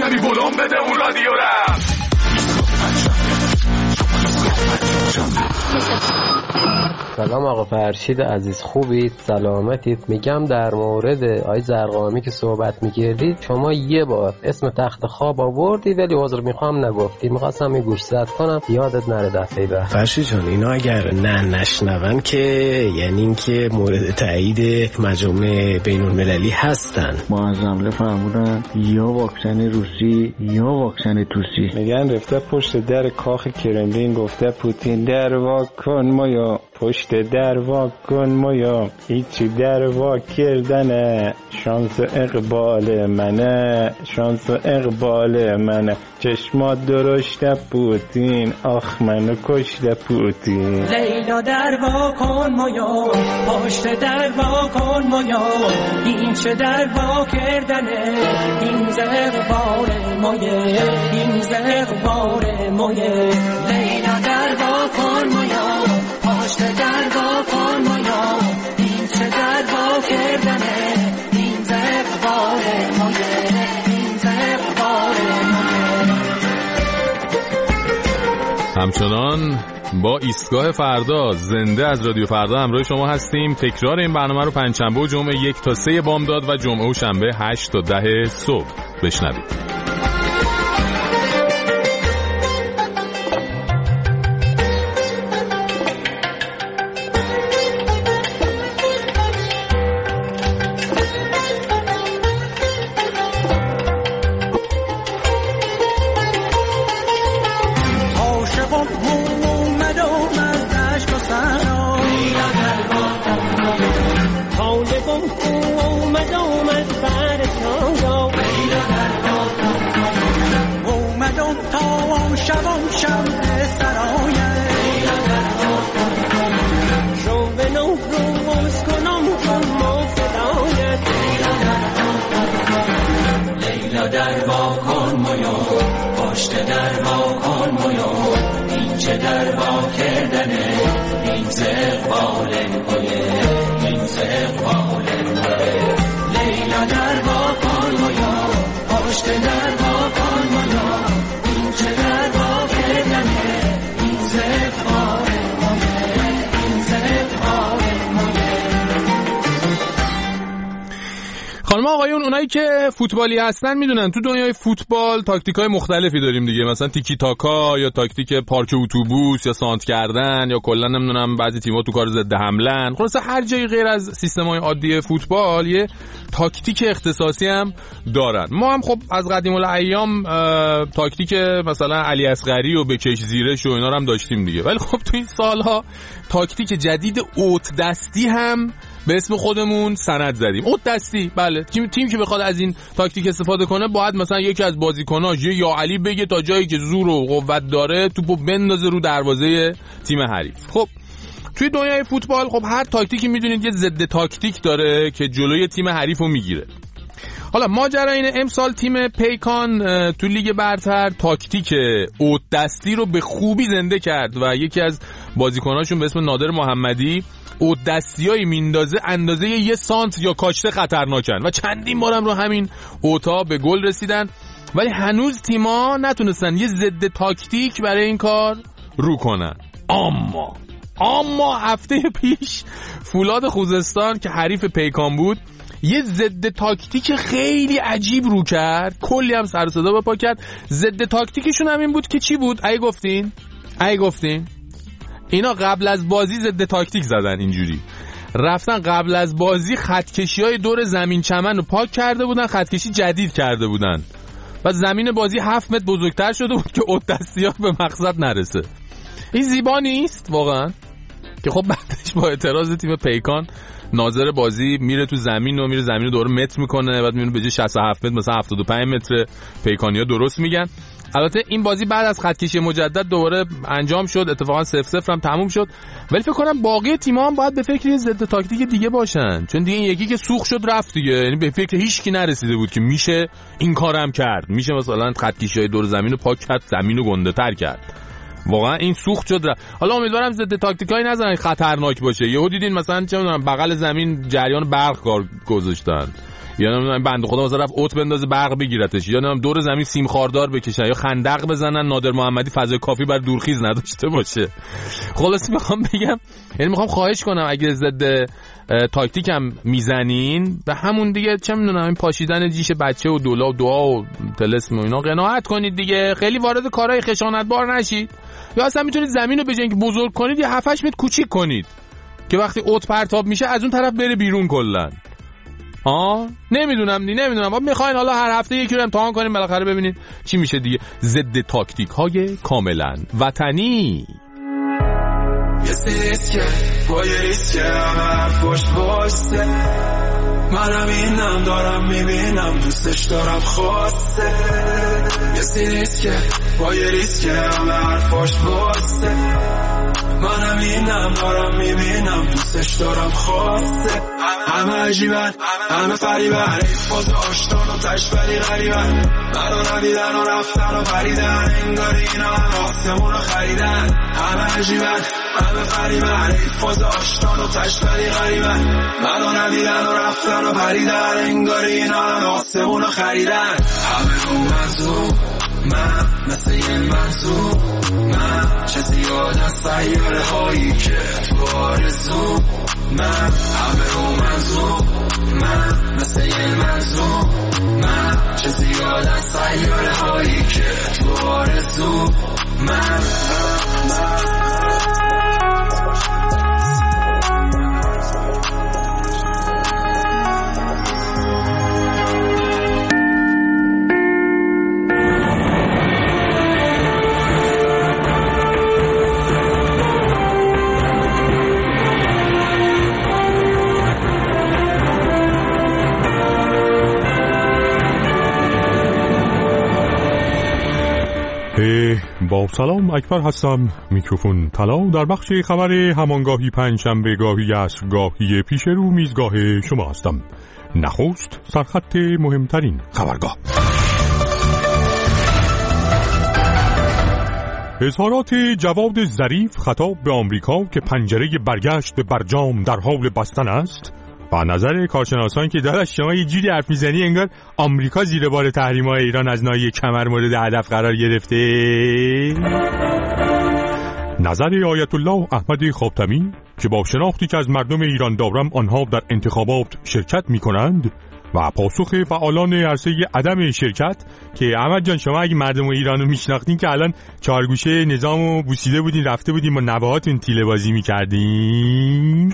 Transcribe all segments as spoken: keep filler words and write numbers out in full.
کمی بلوم بده اون رادیو رم. سلام آقا فرشید عزیز، خوبید؟ سلامتید؟ میگم در مورد آی زرقامی که صحبت میکردید، شما یه بار اسم تخت خواب آوردی ولی عذر میخوام نگفتی. میخواستم این گوش زد کنم یادت نره دفعه بعد. فرشید جان اینا اگر نه نشنون که یعنی این که مورد تایید مجامع بین المللی هستن. معظم حمله فرمودن یا واکسن روسی یا واکسن توسی. میگن رفته پشت در کاخ کرملین گفته پوتین در واک کن ما یا پشت در واک کن ما یا هیچی در واک کردنه. شانس اقبال منه، شانس اقبال منه. چشمات درشته پوتین، آخ منو کشته پوتین. لیلا در واک کن ما یا پشت در واک کن ما یا این چه در واک کردنه. این ز اقبال مایه، این ز اقبال مایه. لیلا در واک کن ما یا پشت در واک کن ما یا این چه در واک کردنه. این ز اقبال مایه، این ز اقبال مایه. همچنان با ایستگاه فردا زنده از رادیو فردا همراه شما هستیم. تکرار این برنامه رو پنجشنبه و جمعه یک تا سه بامداد و جمعه و شنبه هشت تا ده صبح بشنوید. خانم آقایون، اونایی که فوتبالی هستن میدونن تو دنیای فوتبال تاکتیکای مختلفی داریم دیگه، مثلا تیکی تاکا یا تاکتیک پارک اتوبوس یا سانت کردن یا کلا نمیدونم بعضی تیم‌ها تو کار ضد حمله‌ن. خلاص هر جایی غیر از سیستم‌های عادی فوتبال یه تاکتیک اختصاصی هم دارن. ما هم خب از قدیم الایام تاکتیک مثلا علی اصغری و بکش زیرش و اینا رو هم داشتیم دیگه، ولی خب تو این سالها تاکتیک جدید اوت دستی هم به اسم خودمون سند زدیم. اوت دستی، بله. تیم تیم که بخواد از این تاکتیک استفاده کنه باید مثلا یکی از بازیکناش یا علی بگه تا جایی که زور و قوت داره توپو بندازه رو دروازه تیم حریف. خب توی دنیای فوتبال خب هر تاکتیکی میدونید یه ضد تاکتیک داره که جلوی تیم حریفو میگیره. حالا ماجرا اینه امسال تیم پیکان تو لیگ برتر تاکتیک اوت دستی رو به خوبی زنده کرد و یکی از بازیکناشون به اسم نادر محمدی اوت دستیایی میندازه اندازه یه سانت یا کاشته خطرناکن و چندین بارم رو همین اوتا به گل رسیدن، ولی هنوز تیما نتونستن یه ضد تاکتیک برای این کار رو کنن. اما اما هفته پیش فولاد خوزستان که حریف پیکان بود یه ضد تاکتیک خیلی عجیب رو کرد، کلی هم سر و صدا بپا کرد. ضد تاکتیکشون هم این بود که چی بود؟ ای گفتین؟ ای گفتین؟ اینا قبل از بازی ضد تاکتیک زدن، اینجوری رفتن قبل از بازی خطکشی‌های دور زمین چمن رو پاک کرده بودن، خطکشی جدید کرده بودن و زمین بازی هفت متر بزرگتر شده بود که اوت دستی‌ها به مقصد نرسه. این زیبا نیست واقعا؟ که خب بعدش با اعتراض تیم پیکان ناظر بازی میره تو زمین و میره زمین رو دور متر میکنه، بعد میونه به جای شصت و هفت متر مثلا هفتاد و پنج متر پیکانیا درست میگن. البته این بازی بعد از خطکشی مجدد دوباره انجام شد، اتفاقا صفر صفر هم تموم شد، ولی فکر کنم باقی تیم‌ها هم باید به فکر یه ضد تاکتیک دیگه باشن، چون دیگه این یکی که سوخ شد رفت دیگه، یعنی به فکر هیچ کی نرسیده بود که میشه این کارم کرد، میشه مثلا خطکشی‌های دور زمین رو پاک کرد، زمین رو گنده‌تر کرد. واقعا این سوخت شد رفت. حالا امیدوارم ضد تاکتیکایی نذارن خطرناک باشه. یهو دیدین مثلا چه می‌دونم بغل زمین جریان برق کار گذاشتن یا نمیدونم بنده خدا مثلا رفت اوت بندازه برق بگیرتش، یا نمیدونم دور زمین سیم خاردار بکشن یا خندق بزنن نادر محمدی فضای کافی بر دورخیز نداشته باشه. خلاص میخوام بگم، یعنی میخوام خواهش کنم اگه ضد تاکتیک هم میزنین به همون دیگه چه میدونم این پاشیدن جیش بچه و دولا و دعا و طلسم و اینا قناعت کنید دیگه، خیلی وارد کارهای خشونتبار نشید. یا اصلا میتونید زمین رو به جای اینکه بزرگ کنید یه هفت هشت متر کوچیک کنید که وقتی اوت پرتاب میشه از اون طرف بره بیرون کلا. ها نمیدونم دی نمیدونم میخواین حالا هر هفته یکی رو امتحان کنیم بالاخره ببینید چی میشه دیگه. ضد تاکتیک های کاملا وطنی. یه سیسکه با یه ریسکه همه پشت باسته، منم اینم دارم میبینم دوستش دارم خواسته. یه سیسکه با یه ریسکه همه حرفاش باسته، منم اینم دارم میبینم دوستش دارم خواسته. همه عجیبن همه فریبن، این فاز آشتان و تشبری غریبن، منو ندیدن و رفتن و پریدن، انگاری اینا هم آسمون رو خریدن. همه عجیبن همه فریبن، این فاز آشتان و تشبری غریبن، منو ندیدن و رفتن و پریدن، انگاری اینا هم آسمون رو خریدن. همه رو منظور من مثل یه منظور من، چه زیاد از سیاره هایی که تو آرزو من. همه رو منظور من مثل یه منظور من، چه زیاد از سیاره هایی که تو آرزو من. با سلام اکبر هستم، میکروفون طلا در بخش خبر همانگاهی پنجشنبه گاهی عصر گاهی پیش رو میزگاه شما هستم. نخست سرخط مهمترین خبرگاه. اظهارات جواد ظریف خطاب به آمریکا که پنجره برگشت به برجام در حال بستن است و نظر کارشناسان که داداش شما یه جوری حرف میزنی انگار آمریکا زیر بار تحریم‌های ایران از ناحیه کمر مورد هدف قرار گرفته. نظر آیت الله احمد خاتمی که با شناختی که از مردم ایران دارم آنها در انتخابات شرکت میکنند و پاسخ فعالان عرصه عدم شرکت که احمد جان شما اگه مردم ایرانو میشناختین که الان چهارگوشه نظامو بوسیده بودین رفته بودین با نوهاتون تیله بازی میکردین.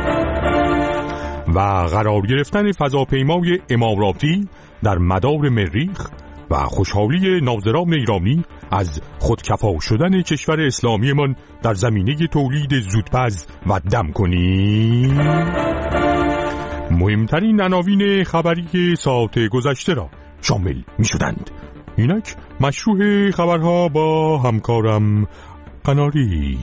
و قرار گرفتن فضاپیمای اماراتی در مدار مریخ و خوشحالی ناظران ایرانی از خودکفا شدن کشور اسلامی من در زمینه تولید زودپز و دم کنی. مهمترین عناوین خبری ساعت گذشته را شامل می شدند. اینک مشروع خبرها با همکارم قناری.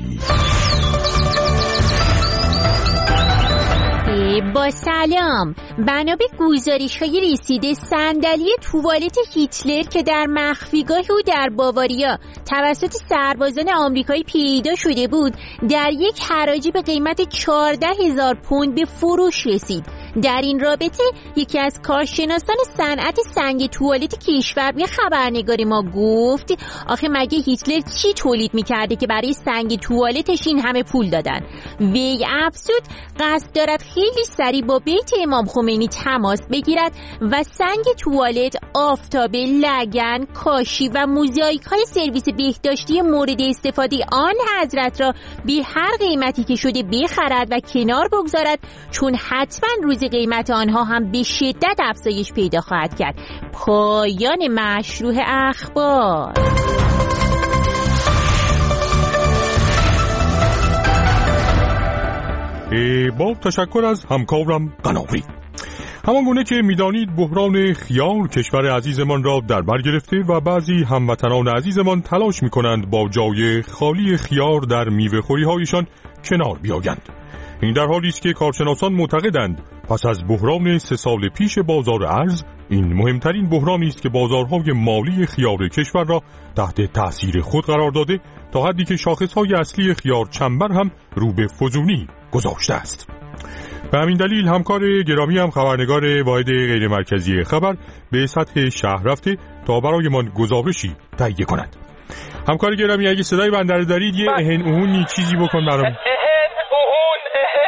با سلام. بنا به گزارش‌های رسیده صندلی توالت هیتلر که در مخفیگاه او در باواریا توسط سربازان آمریکایی پیدا شده بود در یک حراجی به قیمت چهارده هزار پوند به فروش رسید. در این رابطه یکی از کارشناسان صنعت سنگ توالت کشور به خبرنگار ما گفت آخه مگه هیتلر چی تولید میکرده که برای سنگ توالتش این همه پول دادن؟ وی افزود قصد دارد خیلی سریع با بیت امام خمینی تماس بگیرد و سنگ توالت، آفتابه، لگن، کاشی و موزاییک های سرویس بهداشتی مورد استفاده آن حضرت را به هر قیمتی که شده بخرد و کنار بگذارد، چون حتما روز قیمت آنها هم به شدت افزایش پیدا خواهد کرد. پایان مشروع اخبار. با تشکر از همکارم قناری. همان گونه که میدانید بحران خیار کشور عزیزمان را در بر گرفته و بعضی هموطنان عزیزمان تلاش می‌کنند با جای خالی خیار در میوه‌خوری هایشان کنار بیایند. این در حالی است که کارشناسان معتقدند پس از بحران سه سال پیش بازار ارز، این مهمترین بحرانی است که بازارهای مالی خیار کشور را تحت تأثیر خود قرار داده تا حدی که شاخصهای اصلی خیار چنبر هم رو به فزونی گذاشته است. به همین دلیل همکار گرامی هم خبرنگار واحد غیر مرکزی خبر به سطح شهر رفته تا برایمان گزارشی تهیه کند. همکار گرامی اگه صدای بنده دارید یه اهن اهونی چیزی بکن برام. اهن اهون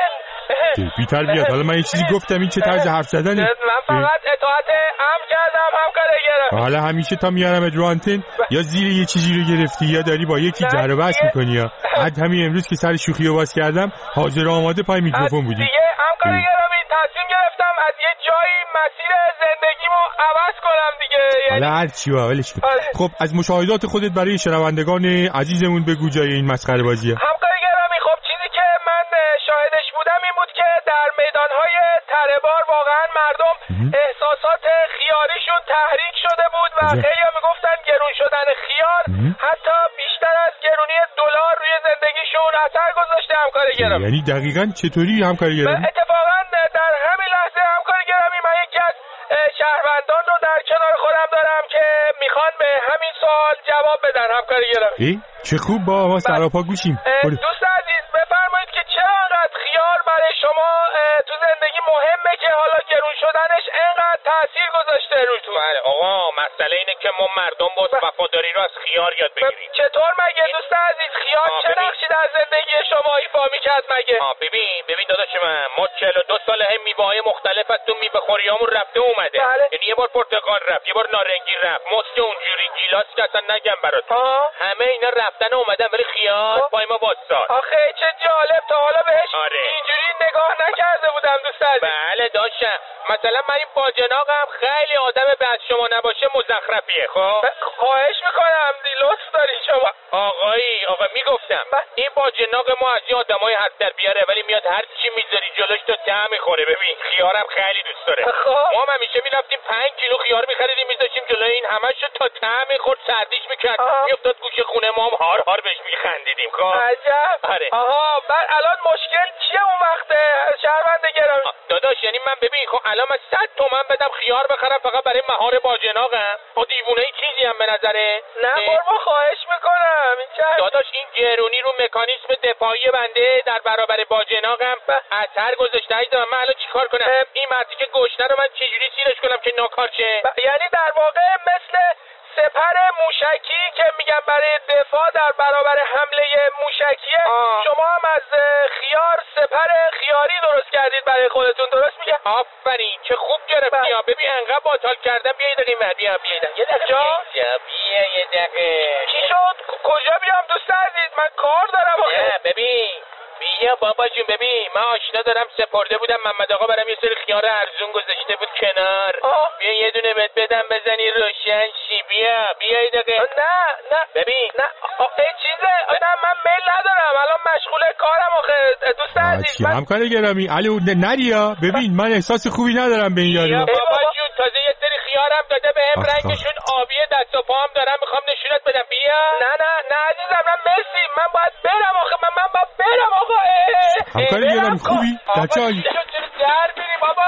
اهن بی تربیت. حالا من یه چیزی گفتم، این چه طرز حرف زدنه؟ من فقط اطاعت امر کردم همکار گرامی. حالا همیشه تا میارم رو آنتن یا زیر یه چیزی رو گرفتی یا داری با یکی جر و بحث میکنی یا حد همین امروز که سر شوخی رو باز کردم حاضر آماده پای میکروفون بودی. دیگه همکار گرامی تصمیم گرفتم از یه جایی مسیر زندگیمو عوض کنم دیگه. حالا هر چی با ولش کن. خب از مشاهدات خودت برای شنوندگان عزیزمون بگو جای این مسخره بازیه. همکار گرامی خب چیزی که من شاهدش بودم این بود که در میدانهای تره‌بار واقعا مردم احساسات خیاریشون تحریک شده بود و خیلی ها میگفتن گرون شدن خیار حتی بیشتر از گرونی دلار روی زندگیشون اثر گذاشته. همکار گرامی یعنی دقیقاً چطوری همکار گرامی؟ اتفاقا در همین لحظه همکار گرامی من یکی از شهروندان رو در کنار خودم دارم که میخوان به همین سوال جواب بدن. همکار گرامی چه خوب، با ما سراپا گوشیم. دوست عزیز بفرمایید که چرا انقدر خیار برای شما تو زندگی مهمه که حالا گرون شدنش انقدر تاثیر گذاشته روتون؟ بله آقا، مسئله اینه که ما مردم باز وفاداری رو از خیار یاد بگیریم. چطور مگه دوست عزیز؟ خیار چه نقشی در زندگی شما ایفا میکرد مگه؟ آه ببین ببین داداش من، ما چهل و دو ساله هم میوه‌های مختلف از تو میوه خوریامون رفته اومده. بله. یعنی یه بار پرتقال رفت، یه بار نارنگی رفت، مست اونجوری گیلاس که اصلا نگم براتون. همه اینا رفتن اومدن، ولی خیار پای ما واساد. آخه چه جالب، تا حالا بهش آره. اینجوری نگاه نکرده بودم دوست عزیز. بله داشتم. مثلا من این باجناقم خیلی آدم به از شما نباشه مزخرفیه. خب خواهش میکنم دی لطف داری شما. آقایی آقا میگفتم این باجناق ما از این آدمای حد در بیاره، ولی میاد هر چی میذاری جلوش تو طعم میخوره. ببین خیارم خیلی دوست داره. ما هم همیشه میرفتیم پنج کیلو خیار میخریدیم میذاشتیم جلوی این، همشو تا طعم میخورد سردیش میکرد، میافتاد گوشه خونه ما هم هار هار بهش میخندیدیم. خب عجب. آره. آها بعد الان مشکل چیه اون وقت شهروند گرامی؟ داداش یعنی من ببین خب الان من صد تومن بدم خیار بخرم فقط برای مهار باجناقم؟ خب دیوونه ای چیزی هم به نظره؟ نه قربان خواهش میکنم. این چه داداش این گرونی رو مکانیزم دفاعی بنده در برابر باجناقم اثر گذاشته. عزیزم من الان چیکار کنم؟ این مردی که گشنه رو من چجوری سیرش کنم که ناکار شه؟ یعنی در واقع مثل سپر موشکی که میگن برای دفاع در برابر حمله موشکیه، آه. شما هم از خیار سپر خیاری درست کردید برای خودتون، درست میگم؟ آفرین چه خوب گرفتی. ببین انقدر باطال کردم. بیا یه دقیقه من بیا بیا یه دقیقه جا بیا یه دقیقه چی شد؟ کجا بیام دوست عزیز؟ من کار دارم آخه. نه ببین بیا بابا جون، ببین من آشنا دارم سپرده بودم محمد آقا برام یه سری خیار ارزون گذاشته بود کنار. آه. بیا یه دونه بهت بدم بزنی روشن شی. بیا بیا یه دقیقه. نه نه ببین نه این چیزه نه من میل ندارم الان مشغول کارم آخه دوست عزیز. من همکار گرامی علی نریا ببین من احساس خوبی ندارم به این یارو. بابا جون تازه یه سری خیارم داده بهم، رنگشون آبیه، دست و پام دارم میخوام نشونت بدم. بیا. نه نه نه عزیزم من مرسی، من باید برم آخه من من باید برم آقا. همکار گرامی خوبی؟ در چه حالی؟ در میری بابا.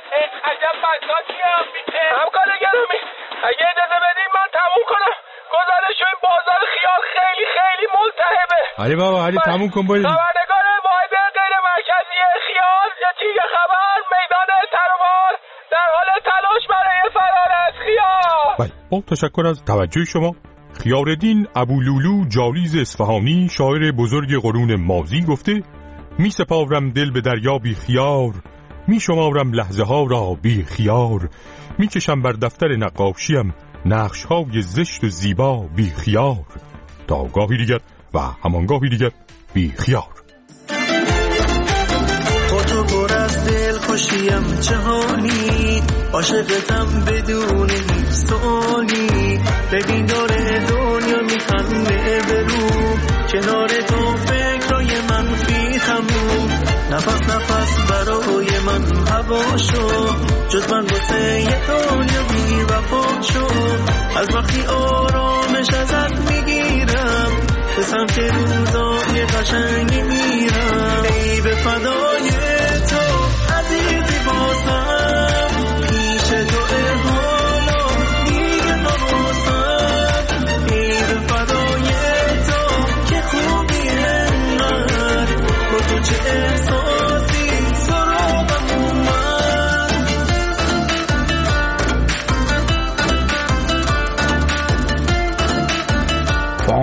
عجب بساطیه. همکار گرامی اگه اجازه بدین من تموم کنم. گزارش این بازار خیار خیلی خیلی ملتهبه. آره بابا آره تموم کن برید. خبرنگار واحد غیر مرکزی خیار یه چیز خبر میدان تره‌بار در حال تلاش برای فرار از خیار. بله با تشکر از توجه شما. خیارالدین ابولولو جالیز اصفهانی شاعر بزرگ قرون ماضی گفته می سپارم دل به دریا بی خیار، می شمارم لحظه ها را بی خیار، می کشم بر دفتر نقاشیم نقش های زشت و زیبا بی خیار، تا گاهی دیگر و همانگاهی دیگر بی خیار. با تو پر از دل خوشیم جهانی، عاشقتم بدون هیچ سؤالی، ببین داره دنیا میخنده برو، کنار تو فکرای من خیتمون، نفس نفس برای من هوا شو، جز من واسه یه دنیا بی وفا شو، از وقتی آرامش ازت میگیرم به سمت روزای قشنگی میرم، ای به فدای تو عزیزی بازم، پیش تو حالا دیگه نبازم، ای به فدای تو که خوبی انقدر، با تو چه احساسی سراغ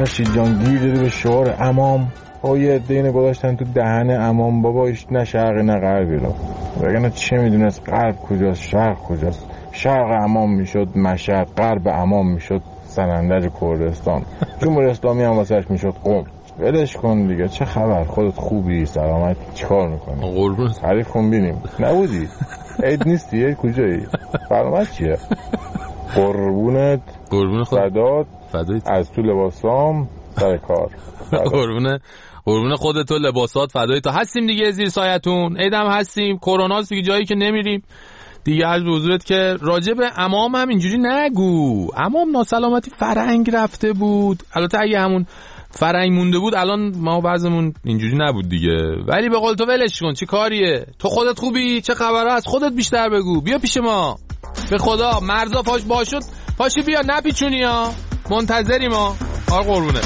فرشید جان گیر داده به شعار امام. ها یه عده اینو گذاشتن تو دهن امام باباش، نه شرق نه غربی رو. وگرنه چه میدونست غرب کجاست شرق کجاست. شرق امام میشد مشهد، غرب امام میشد سنندج کردستان، جمهوری اسلامی هم واسش میشد قم. ولش کن دیگه، چه خبر؟ خودت خوبی؟ سلامت؟ چیکار میکنی؟ قربون تعریف کن بینیم. نبودی؟ عید نیستی؟ کجایی؟ سلامت چیه؟ قربونت قربون خود فدات فدایت از تو لباسام سر کار. قربون قربون خودت و لباسات فدای تو. هستیم دیگه زیر سایتون، عیدم هستیم، کرونا دیگه جایی که نمیریم دیگه. از حضورت که راجب امام هم اینجوری نگو. امام ناسلامتی فرنگ رفته بود. البته اگه همون فرنگ مونده بود الان ما بعضمون اینجوری نبود دیگه. ولی به قول تو ولش کن، چی کاریه؟ تو خودت خوبی؟ چه خبره؟ از خودت بیشتر بگو. بیا پیش ما. به خدا مرزا پاش باشد پاشی بیا، نپیچونی ها، منتظری ما. آر قربونه.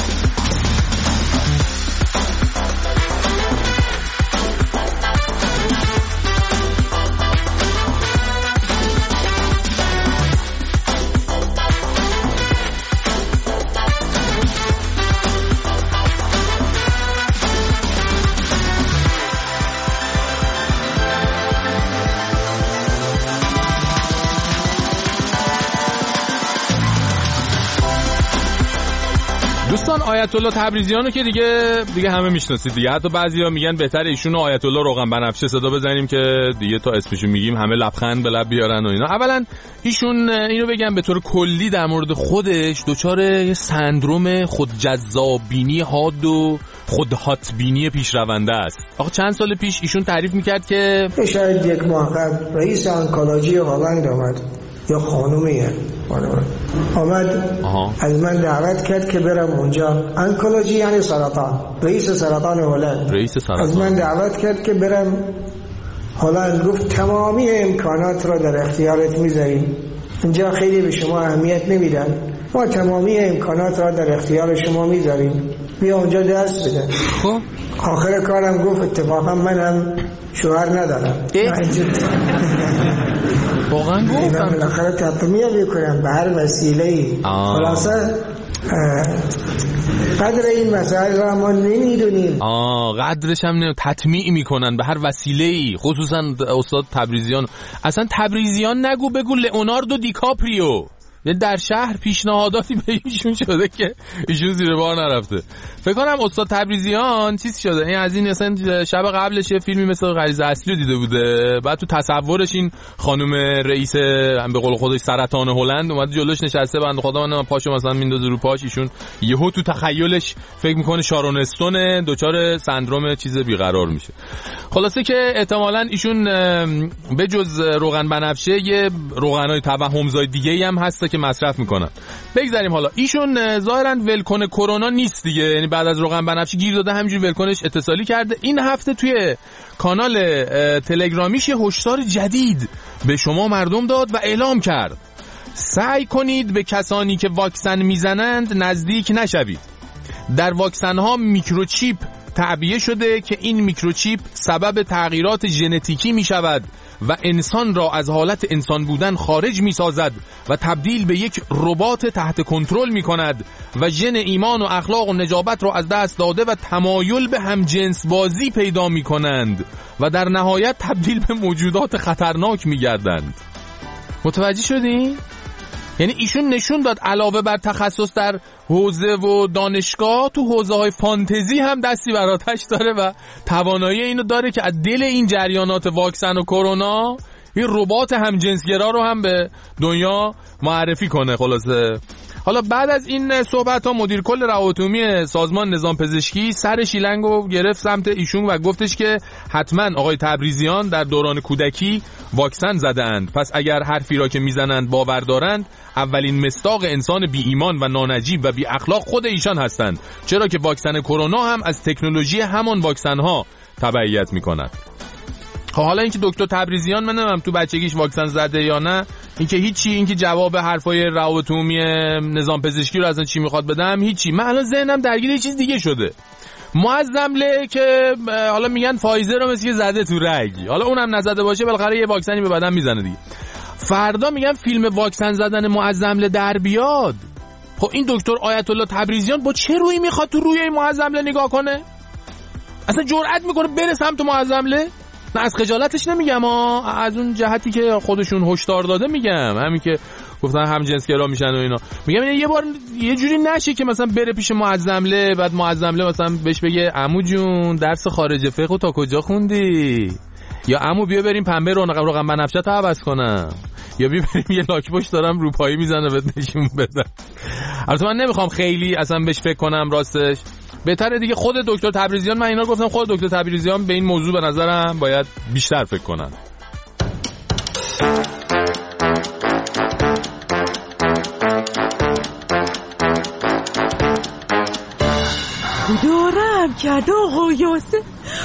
دوستان آیت الله تبریزیان رو که دیگه دیگه همه میشناسید دیگه. حتی بعضیا میگن بهتره ایشون و آیت الله روغن بنفشه صدا بزنیم که دیگه تا اسمشو میگیم همه لبخند به لب بیارن و اینا. اولا ایشون اینو بگم به طور کلی در مورد خودش دچار سندروم خودجذابینی حاد و خودهاتبینی پیشرونده است. آخه چند سال پیش ایشون تعریف میکرد که شاید یک ماه قبل رئیس آنکولوژی هلند آمد، یا خانومیه خانوم آمد آها. از من دعوت کرد که برم اونجا. آنکولوژی یعنی سرطان، رئیس سرطان هلند رئیس سرطان از من دعوت کرد که برم هلند. گفت تمامی امکانات را در اختیارت میذاریم، اینجا خیلی به شما اهمیت نمیدن، ما تمامی امکانات را در اختیار شما میذاریم، بیا اونجا دست بده. خب آخر کارم گفت اتفاقا من هم شوهر ندارم. واقعا گفتم بالاخره تطمیع میکنم به هر وسیله‌ای. خلاصه قدر این مسائل را ما نمیدونیم. آه قدرش هم نمید. تطمیع میکنن به هر وسیله‌ای، خصوصا استاد تبریزیان. اصلا تبریزیان نگو، بگو لئوناردو دیکاپریو. در شهر پیشنهاداتی به ایشون شده که ایشون زیر بار نرفته. فکر کنم استاد تبریزیان چیز شده، این از این مثلا شب قبلش یه فیلمی مثل غریزه اصلی رو دیده بوده، بعد تو تصورش این خانم رئیس هم به قول خودش سرطان هلند اومد جلوش نشسته، بنده خدا من پاشو مثلا میندازه رو پاش، ایشون یهو تو تخیلش فکر میکنه شارون استون دچار سندروم چیز بیقرار میشه. خلاصه که احتمالاً ایشون به جز روغن بنفشه یه روغنای توهمزای دیگه‌ای هم هست که مصرف میکنن. بگذاریم حالا ایشون ظاهرا ولکن کرونا نیست دیگه، یعنی بعد از روغن بنفشه گیر داده همینجوری ولکنش اتصالی کرده. این هفته توی کانال تلگرامیش یه هشدار جدید به شما مردم داد و اعلام کرد سعی کنید به کسانی که واکسن میزنند نزدیک نشوید. در واکسن ها میکروچیپ تعبیه شده که این میکروچیپ سبب تغییرات ژنتیکی می شود و انسان را از حالت انسان بودن خارج می سازد و تبدیل به یک ربات تحت کنترل می کند و ژن ایمان و اخلاق و نجابت را از دست داده و تمایل به همجنس بازی پیدا می کنند و در نهایت تبدیل به موجودات خطرناک می گردند. متوجه شدین؟ یعنی ایشون نشون داد علاوه بر تخصص در حوزه و دانشگاه، تو حوزه های فانتزی هم دستی بر آتش داره و توانایی اینو داره که از دل این جریانات واکسن و کرونا این ربات همجنسگرا رو هم به دنیا معرفی کنه. خلاصه حالا بعد از این صحبت ها مدیر کل روابط عمومی سازمان نظام پزشکی سر شیلنگو گرفت سمت ایشون و گفتش که حتما آقای تبریزیان در دوران کودکی واکسن زدند، پس اگر حرفی را که میزنند باور دارند اولین مصداق انسان بی ایمان و نانجیب و بی اخلاق خود ایشان هستند، چرا که واکسن کرونا هم از تکنولوژی همان واکسن ها تبعیت میکند. حالا اینکه دکتر تبریزیان من نمیدونم تو بچگیش واکسن زده یا نه، اینکه هیچی، اینکه جواب حرفای روابط عمومی نظام پزشکی رو اصلا چی میخواد بدم هیچی. من الان ذهنم درگیر یه چیز دیگه شده. معظمله که حالا میگن فایزر رو مثل زده تو رگ، حالا اونم نزده باشه بالاخره یه واکسنی به بدن میزنه دیگه. فردا میگن فیلم واکسن زدن معظمله در بیاد، خب این دکتر آیت الله تبریزیان با چه رویی میخواد تو روی این معظمله نگاه کنه؟ اصلا جرئت میکنه بره سمت معظمله؟ نه از خجالتش نمیگم ها، از اون جهتی که خودشون هشدار داده میگم، همین که گفتن هم جنسگرا میشن و اینا. میگم یه بار یه جوری نشه که مثلا بره پیش معظمله، بعد معظمله مثلا بهش بگه عمو جون درس خارج فقه تا کجا خوندی؟ یا عمو بیا بریم پنبه رو روغن بنفشه تا عوض کنم، یا بیا بریم یه لاک پشت دارم روپایی میزنه بهت نشون بدم. البته من نمیخوام خیلی اصلا بهش فکر کنم، راستش بهتره دیگه خود دکتر تبریزیان، من اینا گفتم خود دکتر تبریزیان به این موضوع به نظرم باید بیشتر فکر کنن. دارم کرده آقا یاسر،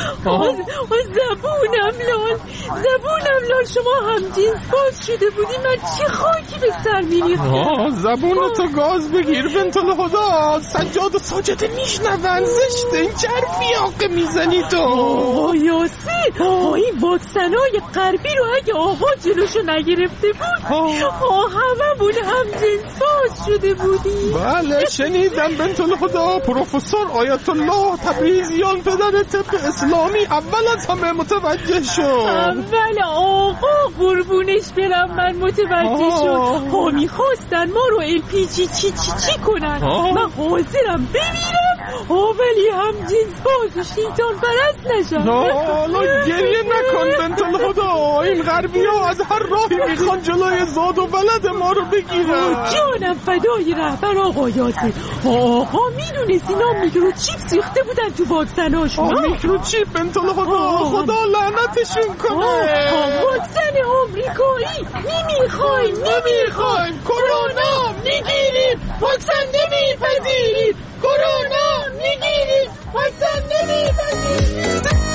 زبونم لال زبونم لال شما هم جنس باز شده بودی، من چه خاکی به سر میریختم. زبونتو گاز بگیر بنت الهدا، سجاد و ساجده میشنون، زشته این چه حرفی آقا میزنی تو؟ آقا یاسر این واکسنای غربی رو اگه آقا جلوشو نگرفته بود آقا همه بود هم جنس باز شده بودی. بله شنیدم بنت الهدا، پروفسور آیت الله تبریزیان پدر طب اسلامی اول از همه متوجه شد. اول آقا قربونش برم من متوجه شد. ها میخواستن ما رو ال پی جی چی چی چی کنن، من حاضرم بمیرم ولی هم جنس باز و شیطان پرست نشم. حالا گریه نکن بنت الهدا، این غربی ها از هر راهی میخوان جلوی زاد و ولد ما رو بگیرن. جانم فدای رهبر آقا یاسر، آقا میدونست اینا میکروچیپ سیخته بودن تو واکسناشون. میکروچیپ بنت الهدا خدا لعنتشون کنه. واکسن آمریکایی نمیخوایم نمیخوایم، کرونا میگیریم واکسن نمیپذیریم، کرونا میگیریم واکسن نمیپذیریم.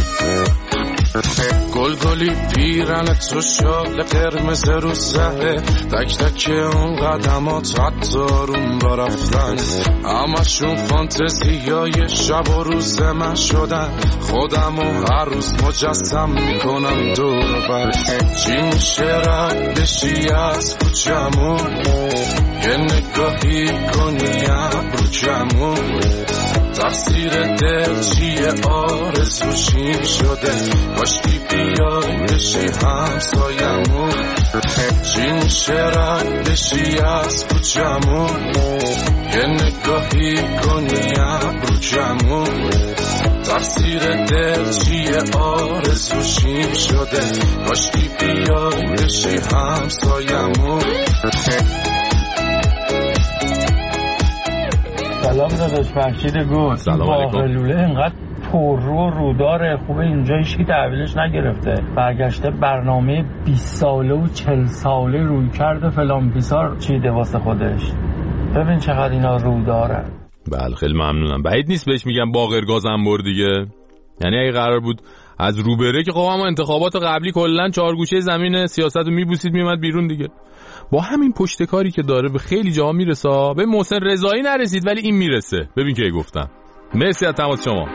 گل گلی پیرن تو شال قرمز رو زهره، تک تک اون قدمات حتی روم را رفتن، همشون فانتزیای شب و روز من شدن، خودم و هر روز مجسم میکنم دور بر. چی میشه رد بشی از کوچمون، یه نگاهی کنی ابرو کمون، تفسیر دل چیه آرزوشیم شده، کاشکی بیای بشی همسایمون. چی میشه رد بشی از کوچمون، یه نگاهی کنی ابرو کمون، تفسیر دل چیه آرزوشیم شده، کاشکی بیای بشی همسایمون. سلام داداش فرشید گل. سلام علیکم. لوله اینقدر پر رو روداره، خوبه اینجا هیچکی تحویلش نگرفته، برگشته برنامه بیست ساله و چهل ساله روی کرده فلان بیسار چیده واسه خودش. ببین چقدر اینا روداره. بله خیلی ممنونم. بعید نیست بهش میگم باقرگازم بر دیگه، یعنی اگه قرار بود از روبره که خب اما انتخابات قبلی کلا چهار گوشه زمین سیاست رو میبوسید میومد بیرون دیگه. با همین پشتکاری که داره به خیلی جاها میرسه. به محسن رضایی نرسید ولی این میرسه. ببین که گفتم. مرسی از تماس شما.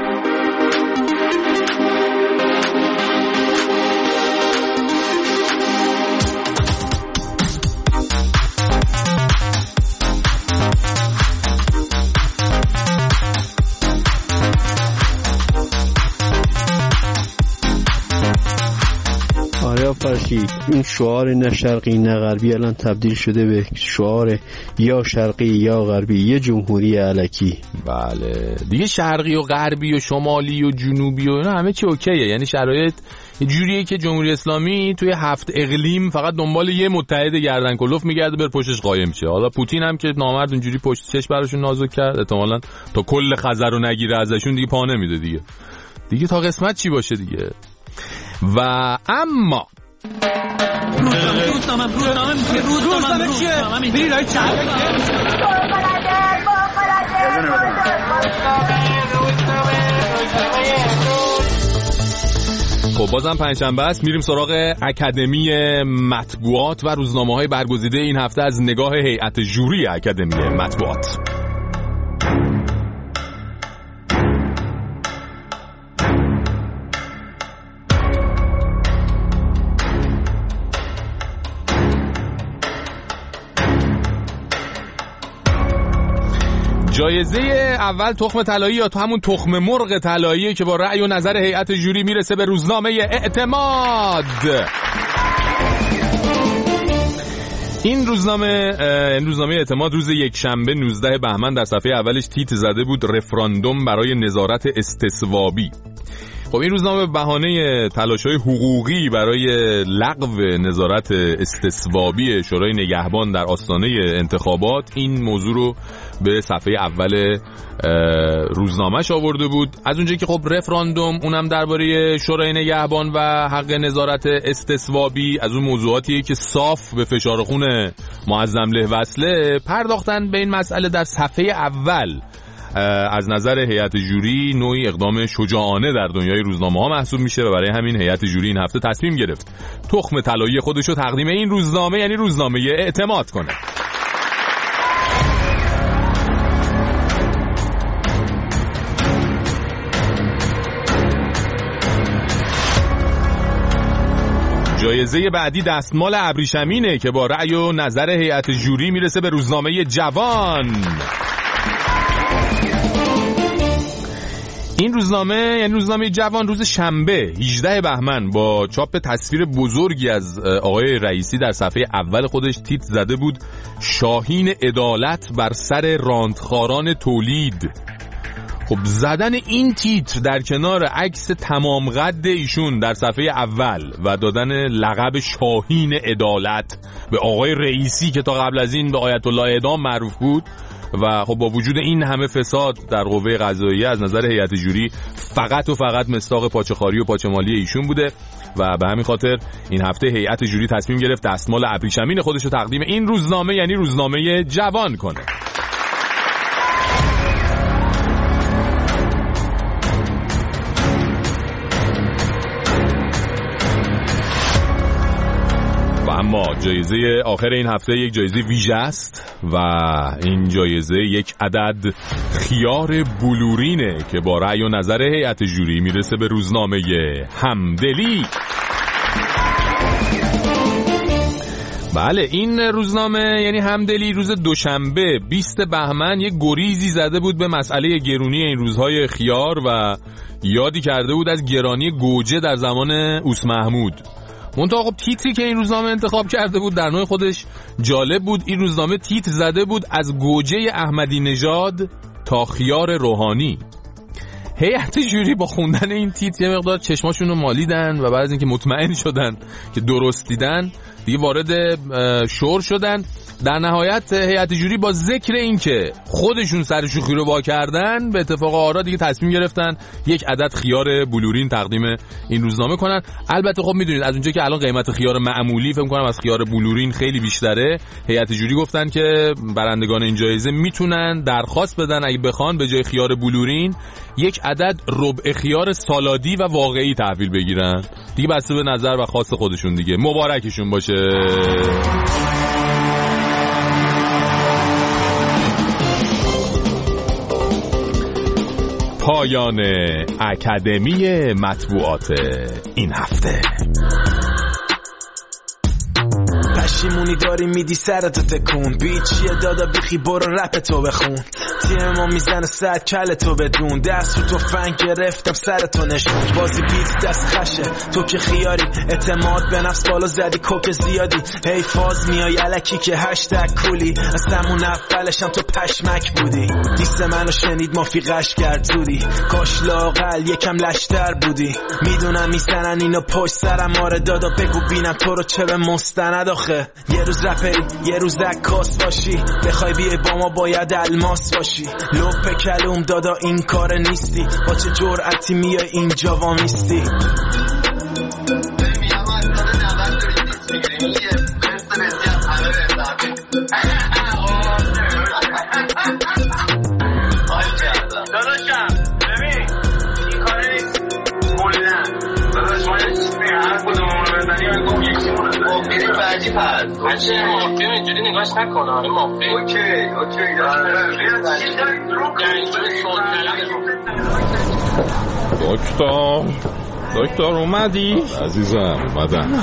فرشید این شعار نه شرقی نه غربی الان تبدیل شده به شعار یا شرقی یا غربی، یه جمهوری الکی. بله دیگه شرقی و غربی و شمالی و جنوبی و اینا همه چی اوکیه، یعنی شرایط یه جوریه که جمهوری اسلامی توی هفت اقلیم فقط دنبال یه متحد گردن کلوف میگرده بر پشتش قایم شه. حالا پوتین هم که نامرد اونجوری پشت چش براشون نازک کرد، احتمالاً تا کل خزر رو نگیره ازشون دیگه پا نمیده دیگه. دیگه تا قسمت چی باشه دیگه. و اما روزنامه روزنامه میگه روزنامه چیه؟ میری رای چه؟ خب بازم پنجشنبه است، میریم سراغ اکادمی مطبوعات و روزنامه‌های برگزیده این هفته از نگاه هیئت جوری اکادمی مطبوعات. جایزه اول تخم طلایی یا تو همون تخم مرغ طلایی که با رأی و نظر هیئت جوری میرسه به روزنامه اعتماد. این روزنامه این روزنامه اعتماد روز یک شنبه نوزده بهمن در صفحه اولش تیتر زده بود رفراندوم برای نظارت استصوابی. خب این روزنامه به بهانه تلاش‌های حقوقی برای لغو نظارت استصوابی شورای نگهبان در آستانه انتخابات این موضوع رو به صفحه اول روزنامه‌اش آورده بود. از اونجایی که خب رفراندوم اونم درباره شورای نگهبان و حق نظارت استصوابی از اون موضوعاتیه که صاف به فشار خون معظم له وصله، پرداختن به این مسئله در صفحه اول از نظر هیئت جوری نوعی اقدام شجاعانه در دنیای روزنامه‌ها محسوب میشه و برای همین هیئت جوری این هفته تصمیم گرفت تخم طلایی خودش رو تقدیم این روزنامه یعنی روزنامه اعتماد کنه. جایزه بعدی دستمال ابریشمینه که با رأی و نظر هیئت جوری میرسه به روزنامه جوان. این روزنامه یعنی روزنامه جوان روز شنبه هجده بهمن با چاپ تصویر بزرگی از آقای رئیسی در صفحه اول خودش تیتر زده بود شاهین عدالت بر سر راندخاران تولید. خب زدن این تیتر در کنار عکس تمام قد ایشون در صفحه اول و دادن لقب شاهین عدالت به آقای رئیسی که تا قبل از این به آیت الله اعدام معروف بود و خب با وجود این همه فساد در قوه قضاییه از نظر هیئت جوری فقط و فقط مصداق پاچه‌خواری و پاچه‌مالی ایشون بوده و به همین خاطر این هفته هیئت جوری تصمیم گرفت دستمال ابریشمین خودش رو تقدیم این روزنامه یعنی روزنامه جوان کنه. اما جایزه آخر این هفته یک جایزه ویژه است و این جایزه یک عدد خیار بلورینه که با رأی و نظر هیئت جوری میرسه به روزنامه همدلی. بله این روزنامه یعنی همدلی روز دوشنبه بیست بهمن یک گریزی زده بود به مسئله گرونی این روزهای خیار و یادی کرده بود از گرانی گوجه در زمان اوس محمود. منتها خب تیتری که این روزنامه انتخاب کرده بود در نوع خودش جالب بود. این روزنامه تیتر زده بود از گوجه احمدی نژاد تا خیار روحانی. هیئت جوری با خوندن این تیتر یه مقدار چشماشون رو مالیدن و بعد از اینکه مطمئن شدن که درست دیدن دیگه وارد شور شدن. در نهایت هیئت جوری با ذکر این که خودشون سر شوخی رو وا کردن به اتفاق آرا دیگه تصمیم گرفتن یک عدد خیار بلورین تقدیم این روزنامه کنن. البته خب میدونید از اونجا که الان قیمت خیار معمولی فکر کنم از خیار بلورین خیلی بیشتره، هیئت جوری گفتن که برندگان این جایزه میتونن درخواست بدن اگه بخوان به جای خیار بلورین یک عدد ربع خیار سالادی و واقعی تحویل بگیرن. دیگه بسته به نظر و خواست خودشون دیگه. مبارکشون باشه. پایان اکادمی مطبوعات این هفته. پشیمونی داری میدی سرتو تکون، بیچیه دادا بیخی برو رپ تو بخون، تیم ما میزنه صد کل تو بدون، دست رو تو فنگ گرفتم سرتو نشون، بازی بیت دست خشه تو که خیاری، اعتماد به نفس بالا زدی کوک زیادی، هی فاز میای الکی که هشتگ کولی، از همون اولشم تو پشمک بودی، دیست منو شنید مافی قش کرد زودی، کاش لاقل یکم لشتر بودی، میدونم میزنن اینو پشت سرم، آره دادا بگو بینم تو رو چه به مستند آخه، یه روز رپری یه روز عکاس باشی، بخوای بیای با ما باید الماس باشی، لپ کلوم دادا این کار نیستی، با چه جرعتی میای اینجا وامیستی. داداشم ببین این کاره کلن داداش ما یه چیزی هر کدومون رو بزنیم این گفت یکیمون رو بزنیم بریم بعدی پس بچه مافیا اینجوری نگاش نکن آره مافیا اوکی اوکی دکتر دکتر اومدی؟ عزیزم اومدم.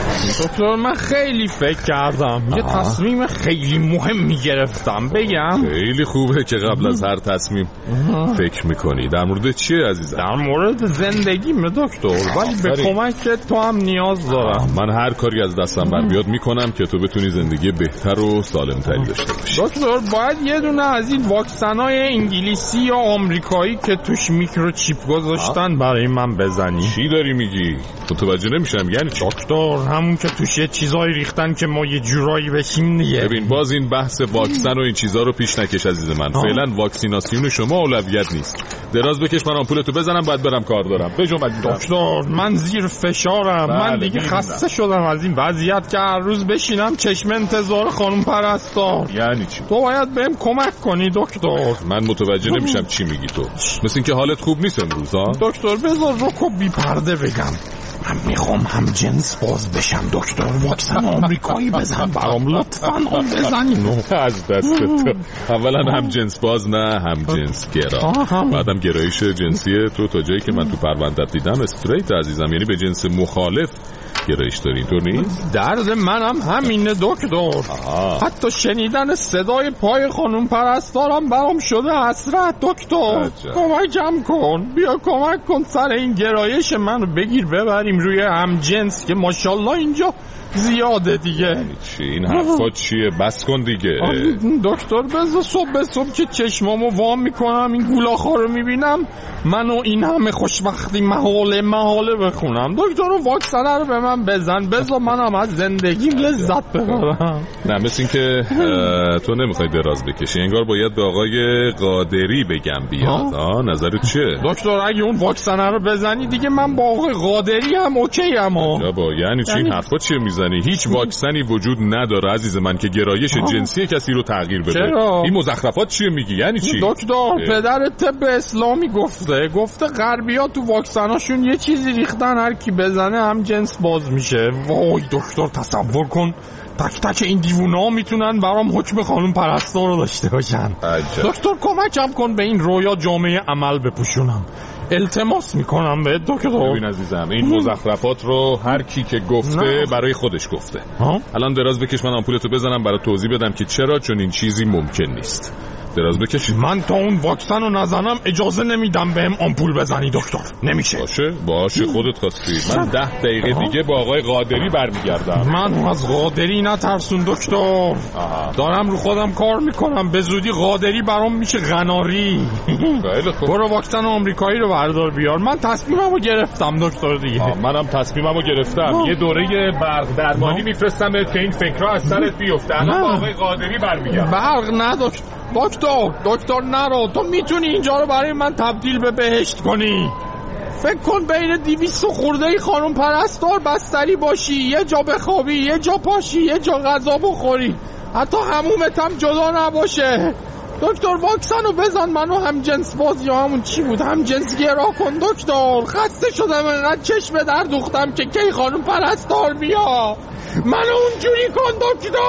دکتر من خیلی فکر کردم، یه تصمیم خیلی مهمی گرفتم، بگم؟ خیلی خوبه که قبل از هر تصمیم فکر میکنی. در مورد چیه عزیزم؟ در مورد زندگیمه دکتر، ولی به کمک تو هم نیاز دارم. من هر کاری از دستم بر بیاد میکنم که تو بتونی زندگی بهتر و سالمتری داشته باشی. دکتر باید یه دونه از این واکسنای انگلیسی یا آمریکایی که توش میکروچیپ گذاشتن برای من بزنی. چی داری میگی؟ متوجه نمیشم یعنی چی؟ دکتر همون که توش یه چیزایی ریختن که ما یه جورایی بشیم دیگه. ببین باز این بحث واکسن و این چیزا رو پیش نکش عزیز من. فعلا واکسیناسیون شما اولویت نیست. دراز بکش من آمپولتو بزنم، بعد برم کار دارم. بجم دکتر من زیر فشارم. بله من دیگه خسته شدم از این وضعیت که هر روز بشینم چشم انتظار خانم پرستار. یعنی چی؟ تو باید بهم کمک کنی دکتر. من متوجه نمیشم چی میگی تو. مثل اینکه حالت خوب نیست امروز ها. دکتر بذار رکو بی پرده بگم. من میخوام هم جنس باز بشم دکتر. واکسن آمریکایی بزن برام لطفاً. اون بزن اینو از دست تو. اولا هم جنس باز نه هم جنس گرا. بعدم گرایش جنسی تو تا جایی که من تو پروندت دیدم استریت عزیزم، یعنی به جنس مخالف گرایش داری، اینطور نیست؟ درد منم همینه دکتر. حتی شنیدن صدای پای خانم پرستارم برام شده حسرت دکتر. کمکم کن، بیا کمک کن سر این گرایش منو بگیر ببریم روی هم جنس که ماشاءالله اینجا زیاده دیگه. چی این حرفا چیه؟ بس کن دیگه دکتر. بذار صبح به صبح که چشمامو وام میکنم این گولاخا رو میبینم منو این همه خوشبختی محاله محاله بخونم. دکتر رو واکسنه رو به من بزن، بذار منم از زندگیم لذت ببرم. نه مثل این که تو نمیخوای دراز بکشی، انگار باید به آقای قادری بگم بیاد. آه نظرت چیه؟ دکتر اگه اون واکسنه رو بزنی دیگه من با آقای قادری هم اوکی ام. بابا یعنی چی این حرفا چیه میزنی؟ هیچ واکسنی وجود نداره عزیز من که گرایش جنسی کسی رو تغییر بده. چرا؟ این مزخرفات چیه میگی؟ یعنی چی؟ دکتر پدر طب اسلامی گفته گفته غربی‌ها تو واکسناشون یه چیزی ریختن هر کی بزنه هم جنس باز میشه. وای دکتر تصور کن تک تک این دیوونا میتونن برام حکم خانم پرستار رو داشته باشن. عجب. دکتر کمکم کن به این رویا جامعه عمل بپوشونم. التماس میکنم به دکتر. ببین عزیزم این مزخرفات رو هر کی که گفته نه. برای خودش گفته. ها؟ الان دراز بکش من آمپولتو بزنم برای توضیح بدم که چرا چون این چیزی ممکن نیست. دراز بکش. من تا اون واکسن رو نزنم اجازه نمیدم بهم آمپول بزنی دکتر. نمیشه. باشه باشه خودت خواستی. من ده دقیقه دیگه با آقای قادری برمیگردم. من از قادری نترسون دکتر. آها. دارم رو خودم کار میکنم، به زودی قادری برام میشه قناری. خیلی خوب. برو واکسن آمریکایی رو بردار بیار. من تصمیممو گرفتم دکتر دیگه. منم تصمیممو گرفتم. آه. یه دوره برق درمانی میفرستم که این فکرها از سرت بیفته. الان با آقای قادری برمیگردم. برق نداشت دکتر. دکتر نرو، تو میتونی اینجا رو برای من تبدیل به بهشت کنی. فکر کن بین دیویست و خورده خانم پرستار بستری باشی، یه جا بخوابی، یه جا پاشی، یه جا غذا بخوری، حتی حمومت هم جدا نباشه. دکتر واکسن رو بزن منو هم جنس باز یا همون چی بود هم جنس گرا کن دکتر. خسته شدم انقدر چشم در دوختم که کی خانم پرستار بیا. منو اونجوری کن دکتر.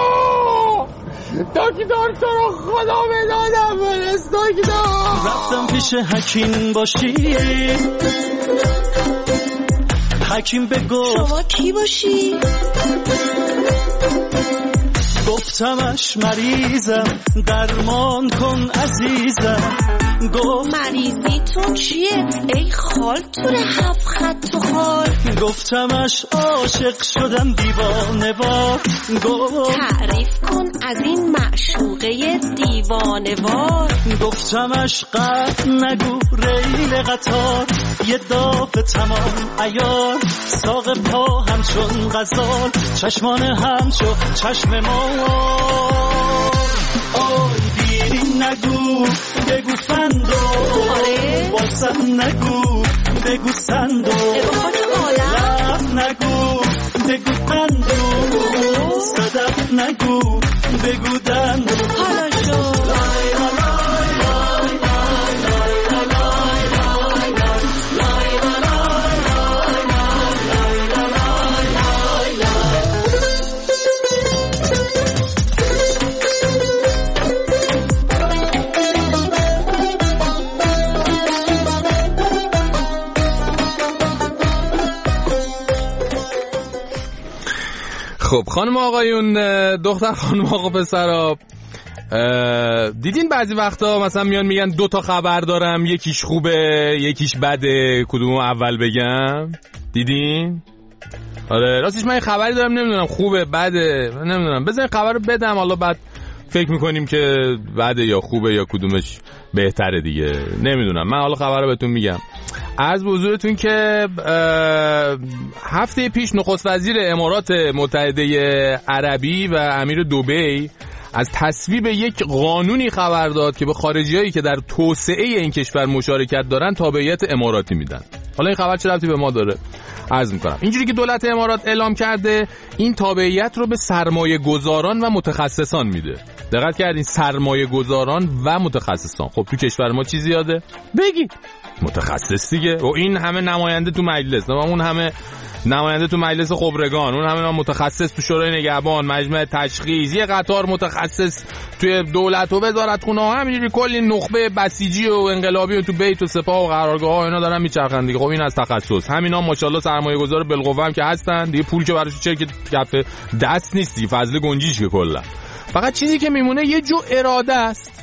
دکتر تو رو خدا به دادم برس دکتر. رفتم پیش حکیم باشی، حکیم بگو شما کی باشی؟ گفتمش مریضم درمان کن عزیزم. گفت مریضیتون چیه ای خال تور هفت خط و خال؟ گفتمش عاشق شدم دیوانه وار. گفت تعریف کن از این معشوقه دیوانه وار. گفتمش قط نگو ریل قطار، یه داف تمام عیار، ساق پا همچون غزال، چشمان همچو چشم ما. آی بیرین نگو بگو فندو، واسم نگو بگو سندو، لب نگو بگو قندو، صدف نگو بگو دندو. حالا شو خب خانم آقایون، دختر خانم آقا پسرا، دیدین بعضی وقتا مثلا میان میگن دو تا خبر دارم، یکیش خوبه یکیش بده، کدومو اول بگم؟ دیدین؟ آره راستش من یه خبری دارم، نمیدونم خوبه بده، نمیدونم، بذارین خبر رو بدم حالا بعد فکر میکنیم که بده یا خوبه یا کدومش بهتره دیگه، نمیدونم. من حالا خبر رو بهتون میگم. عرض به حضورتون که هفته پیش نخست وزیر امارات متحده عربی و امیر دبی از تصویب یک قانونی خبر داد که به خارجیایی که در توسعه این کشور مشارکت دارن تابعیت اماراتی میدن. حالا این خبر چه ربطی به ما داره؟ عرض میکنم اینجوری که دولت امارات اعلام کرده این تابعیت رو به سرمایه گذاران و متخصصان میده. دقت کردین؟ سرمایه گذاران و متخصصان. خب تو کشور ما چی زیاده؟ بگید متخصص دیگه. و این همه نماینده تو مجلس، اون همه نماینده تو مجلس خبرگان، اون همه متخصص تو شورای نگهبان، مجمع تشخیص، یه قطار متخصص توی دولت و وزارتخونه ها، همینجوری کلی نخبه بسیجی و انقلابی و تو بیت و سپاه و قرارگاه ها اینا دارن میچرخن دیگه. خب این از تخصص. همینا ماشاءالله سرمایه‌گذار بالقوه هم که هستن دیگه، پول که براش چه که کف دست نیستی، فضل گنجیش که کلا. فقط چیزی که میمونه یه جو اراده است.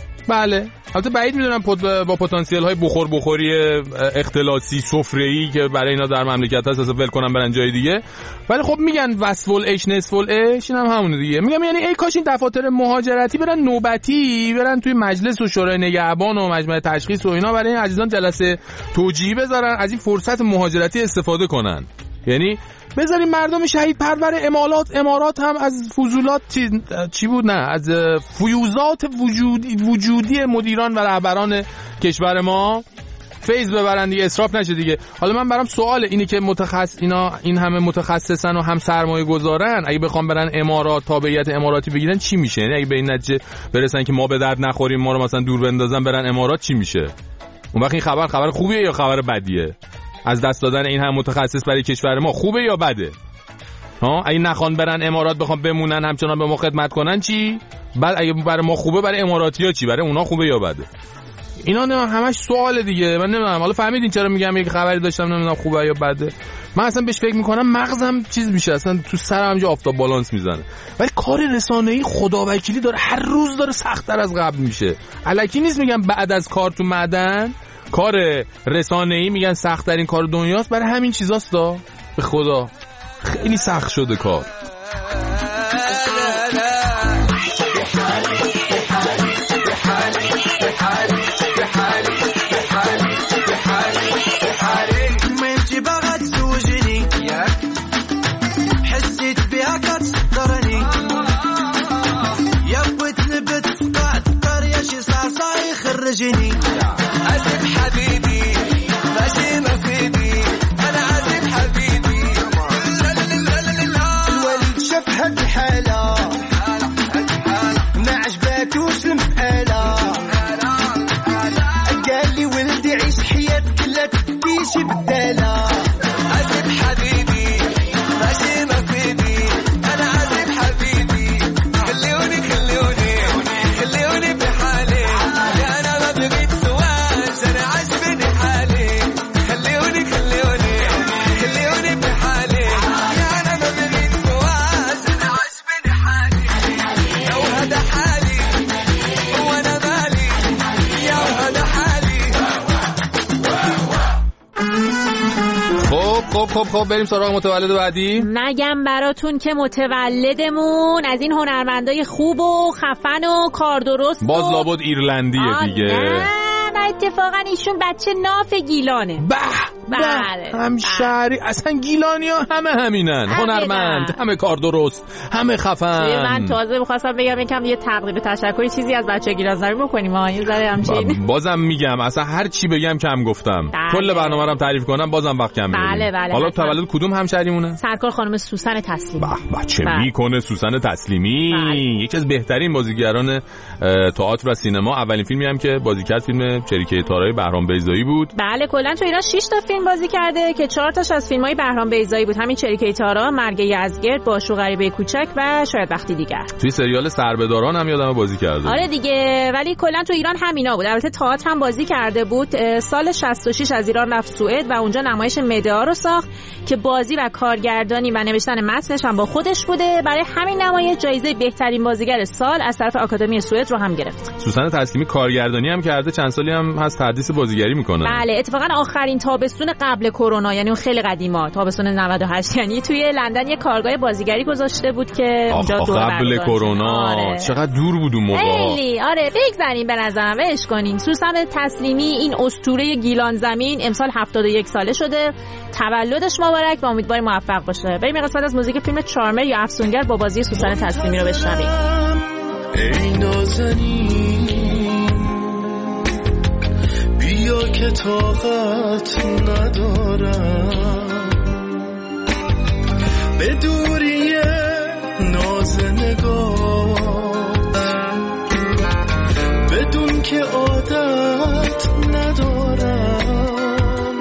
بله البته بعید میدونم با پتانسیل های بخور بخوری اختلاسی سفره‌ای که برای اینا در مملکت هست اصلا ول کنن برن جای دیگه، ولی خب میگن وصف العیش نصف العیش، اینم همونه دیگه. میگم یعنی ای کاش این دفاتر مهاجرتی برن نوبتی برن توی مجلس و شورای نگهبان و مجمع تشخیص و اینا برای این عزیزان جلسه توجیهی بذارن، از این فرصت مهاجرتی استفاده کنن. یعنی بذاریم مردم شهید پرور امارات امارات هم از فضولات چی, چی بود نه از فیوزات وجودی وجودی مدیران و رهبران کشور ما فیض ببرن دیگه، اسراف نشه دیگه. حالا من برام سوال اینی که متخصص اینا این همه متخصصن و هم سرمایه گذارن، اگه بخوام برن امارات تابعیت اماراتی بگیرن چی میشه؟ یعنی اگه به این نتیجه برسن که ما به درد نخوریم، ما رو مثلا دور بندازن برن امارات، چی میشه؟ اون وقت این خبر خبر خوبیه یا خبر بدیه؟ از دست دادن این هم متخصص برای کشور ما خوبه یا بده؟ ها اگه نخوان برن امارات بخوام بمونن همچنان به ما خدمت کنن چی؟ بعد اگه برای ما خوبه برای اماراتی‌ها چی؟ برای اونا خوبه یا بده؟ اینا نه همش سوال دیگه. من نمیدونم، حالا فهمیدین چرا میگم یک خبری داشتم نمیدونم خوبه یا بده؟ من اصلا بهش فکر میکنم مغزم چیز میشه، اصلا تو سرم همینجا آفتاب بالانس میزنه. ولی کار رسانه‌ای خداوکیلی داره هر روز داره سخت‌تر از قبل میشه. الکی نیست میگم بعد از کار تو معدن کار رسانه‌ای میگن سخت ترین کار دنیاست، برای همین چیزاست دا. به خدا خیلی سخت شده کار. عزيز حبيبي ماشي نصيبي أنا عزيز حبيبي الوليد شاف هاد الحالة ما عجباتوش المسألة، قال لي ولدي عيش حياتك لا تديش بدالة. عزيز حبيبي ماشي نصيبي أنا عزيز حبيبي خليوني خليوني خليوني بحالي خب خب خب بریم سراغ متولد بعدی. نگم براتون که متولدمون از این هنرمندای خوب و خفن و کار درست باز لابد ایرلندیه دیگه. نه اتفاقا ایشون بچه ناف گیلانه. به بله همشهری اصلا گیلانی ها همه همینن، هنرمند، همه کار درست، همه خفن. من تازه می‌خواستم بگم یکم یه تقریب تشکری چیزی از بچه گیلانزاری بکنیم ها، این ذره همچین. بازم میگم اصلا هر چی بگم کم گفتم. کل برنامه رو تعریف کنم بازم وقت کم می‌گیره. بله بله. حالا تولد کدوم همشهریمونه؟ سرکار خانم سوسن تسلیمی. به به چه میکنه سوسن تسلیمی؟ یکی از بهترین بازیگران تئاتر و سینما. اولین فیلمی هم که بازی کرد فیلم چریکیتارهای بهرام بیضایی بود. بله کلا تو ایران شش تا فیلم بازی کرده که چهار تاش از فیلم‌های بهرام بیضایی بود. همین چریکیتارا، مرگ یزگرد، باشو غریبه کوچک و شاید وقتی دیگر. توی سریال سربداران هم یادم بازی کرده. آره دیگه، ولی کلا تو ایران همینا بود. البته تئاتر هم بازی کرده بود. سال شصت و شش از ایران رفت سوئد و اونجا نمایش مدعا رو ساخت که بازی و کارگردانی و نوشتن متنش هم با خودش بوده. برای همین نمایش جایزه بهترین بازیگر سال از طرف آکادمی سوئد رو هم گرفت. سوسن تسلیمی کارگردانی هم کرده، چند سالی هم هست تحدیث بازیگری میکنه. بله اتفاقا آخرین تابستون قبل کرونا، یعنی اون خیلی قدیما، تابستون نود و هشت، یعنی توی لندن یه کارگاه بازیگری گذاشته بود که اونجا دور قبل کرونا. آره. چقدر دور بود اون موقع. خیلی آره بگذاریم به نظرم وش کنیم. سوسن تسلیمی این اسطوره گیلان زمین امسال هفتاد و یک ساله شده. تولدش مبارک و امیدواریم موفق باشه. بریم یه قسمت از موزیک فیلم چارمر یا افسونگر با بازی سوسن تسلیمی رو بشنویم. ای نازنین بیا که طاقت ندارم به دوری ناز نگات بدون که عادت ندارم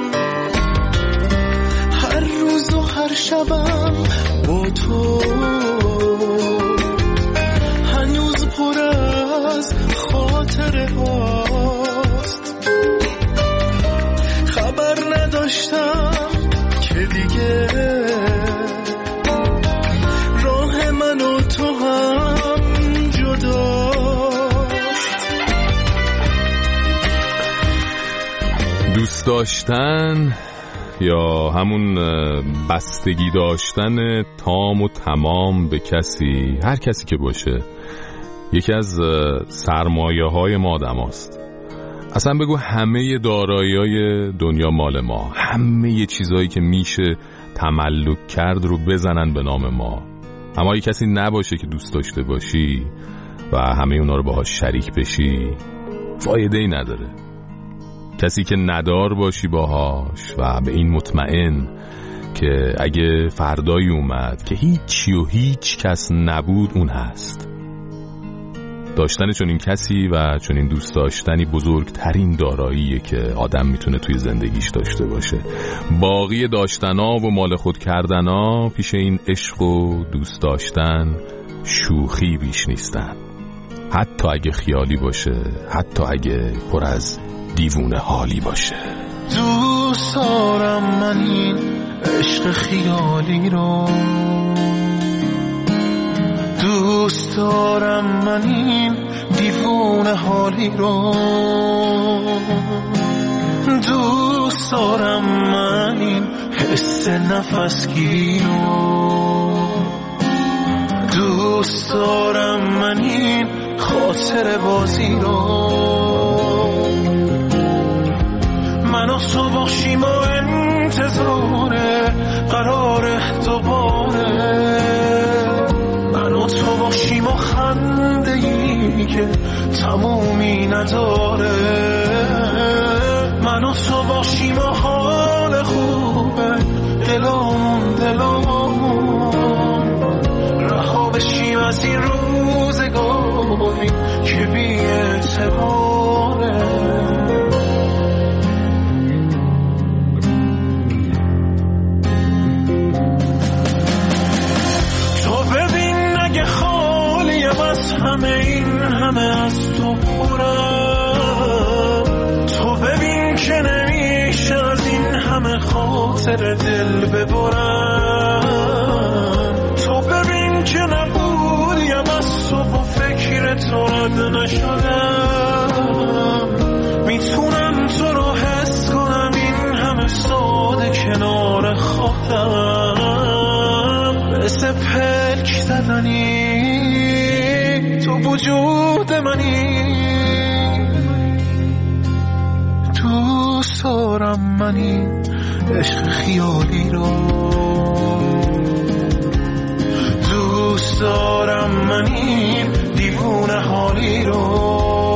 هر روز و هر شبم با تو هنوز پر از خاطره هاست خبر نداشتم که دیگه راه من و تو هم جداست. دوست داشتن یا همون بستگی داشتن تام و تمام به کسی، هر کسی که باشه، یکی از سرمایه های ما آدم هست. اصلا بگو همه دارایی‌های دنیا مال ما، همه چیزهایی که میشه تملک کرد رو بزنن به نام ما. اما یه کسی نباشه که دوست داشته باشی و همه اونا رو باهاش شریک بشی، فایده‌ای نداره. کسی که ندار باشی باهاش و به این مطمئن که اگه فردایی اومد که هیچی و هیچ کس نبود اون هست. داشتن چون این کسی و چون این دوست داشتنی بزرگترین داراییه که آدم میتونه توی زندگیش داشته باشه. باقی داشتنا و مال خود کردنا پیش این عشق و دوست داشتن شوخی بیش نیستن، حتی اگه خیالی باشه، حتی اگه پر از دیوونه حالی باشه. دوست دارم من این عشق خیالی رو، دوست دارم من این دیوونه حالی رو، دوست دارم من این حس نفسگیری رو، دوست دارم من این خاطر بازی رو. من و تو باشیم و انتظاره قرار دوباره، من و تو باشیم و خنده ای که تمومی نداره، من و تو باشیم و حال خوبه دلمون دلمون رها بشیم از این روزگاری که بی اعتباره. همه این همه از تو پرم، تو ببین که نمیشه از این همه خاطر دل ببرم، تو ببین که نبودیم از تو با فکر تو رد نشدم، میتونم تو رو حس کنم این همه ساده کنار خودم، مثل پلک زدنی تو وجود منی. دوست دارم من این عشق خیالی رو، دوست دارم من این دیوونه حالی رو،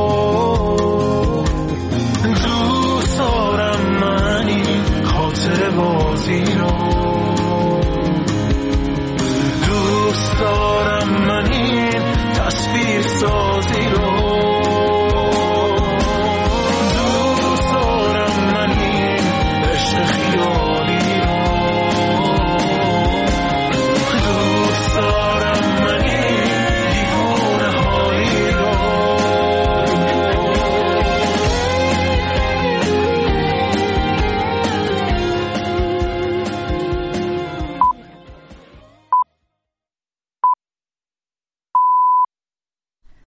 دوست دارم من این خاطر بازی رو، دوست دارم من این تصویر سازی